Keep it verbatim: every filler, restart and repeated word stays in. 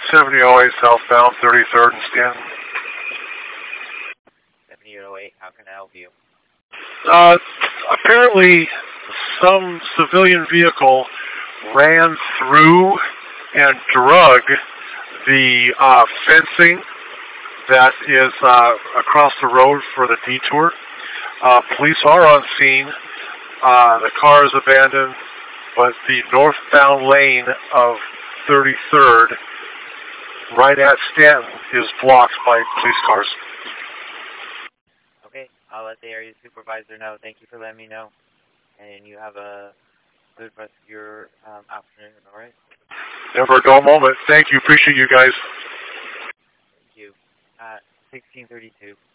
seventy oh eight southbound, thirty-third and Stanton. seventy oh eight, how can I help you? Uh, apparently, some civilian vehicle ran through and drug the uh, fencing that is uh, across the road for the detour. Uh, police are on scene. Uh, the car is abandoned, but the northbound lane of thirty-third, right at Stanton, is blocked by police cars. Okay, I'll let the area supervisor know. Thank you for letting me know. And you have a good rest of your um, afternoon, all right? Never a dull moment. Thank you. Appreciate you guys. Thank you. Uh, sixteen thirty-two.